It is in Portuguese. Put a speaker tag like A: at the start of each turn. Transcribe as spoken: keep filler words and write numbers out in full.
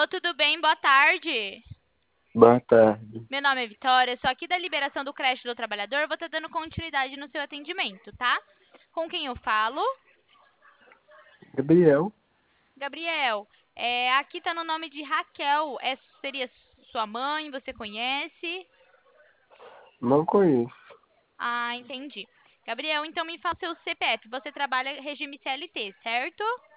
A: Alô, tudo bem? Boa tarde.
B: Boa tarde.
A: Meu nome é Vitória, sou aqui da liberação do creche do trabalhador. Vou estar dando continuidade no seu atendimento, tá? Com quem eu falo?
B: Gabriel,
A: Gabriel. É, aqui tá no nome de Raquel. É, seria sua mãe? Você conhece?
B: não conheço.
A: Ah, entendi. Gabriel, então me fala seu C P F. Você trabalha regime C L T, certo?